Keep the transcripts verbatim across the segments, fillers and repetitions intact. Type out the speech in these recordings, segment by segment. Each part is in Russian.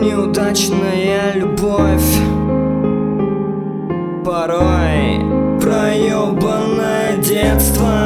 Неудачная любовь, порой проебанное детство.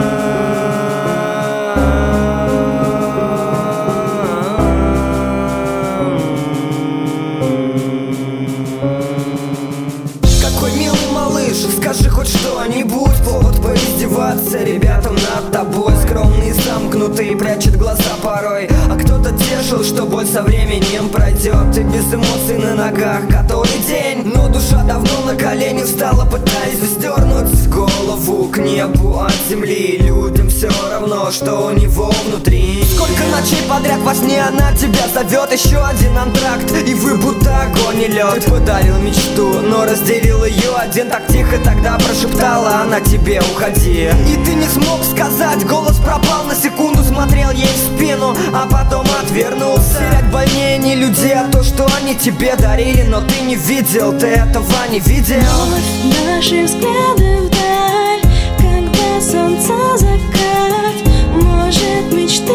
Какой милый малыш, скажи хоть что-нибудь, повод поиздеваться ребятам над тобой. Скромный и замкнутый, прячет глаза порой, а кто-то тешил, что боль со временем пройдет. Ты без эмоций на ногах который день, но душа давно на колени встала, пытаясь вздернуть голову к небу от земли. Людям все равно, что у него внутри. Сколько ночей подряд во сне она тебя зовет, еще один антракт, и вы будто огонь и лед. Ты подарил мечту, но разделил ее один. Так тихо тогда прошептала она тебе: уходи. И ты не смог сказать, голос пропал на секунду, смотрел ей в спину, а потом отвернулся. Терять больнее не людей, а то, что они тебе дарили, но ты не видел, ты этого не видел. Вновь наши взгляды вдаль, когда солнце закат. Может, мечты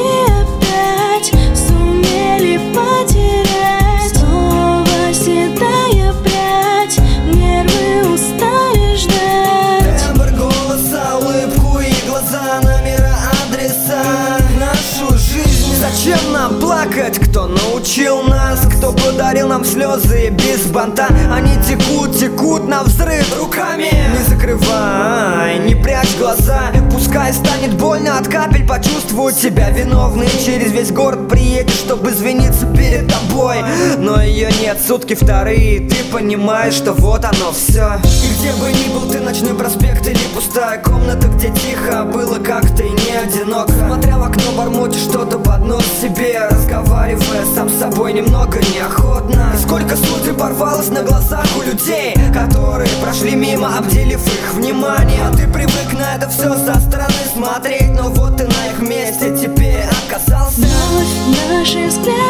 опять сумели потерять. Снова седая прядь, нервы устали ждать. Тембр голоса, улыбку и глаза, номера, адреса, нашу жизнь. Зачем нам плакать? Кто научил нас? Кто подарил нам слезы без банта? Они текут, текут на взрыв руками. Не закрывай, не прячь глаза, пускай станет больно от капель почувствовать себя виновным. Через весь город приедешь, чтобы извиниться перед тобой, но ее нет, сутки вторые, ты понимаешь, что вот оно все. И где бы ни был ты, ночной проспект или пустая комната, где тихо было как-то и не одиноко. Смотря в окно, бормочешь что-то под нос себе, разговаривая сам с собой немного неохотно. И сколько судеб порвалось на глазах у людей, которые прошли мимо, обделив их внимание. А ты привык на это все со стороны смотреть, но вот ты на их месте теперь оказался. Вновь наши взгляды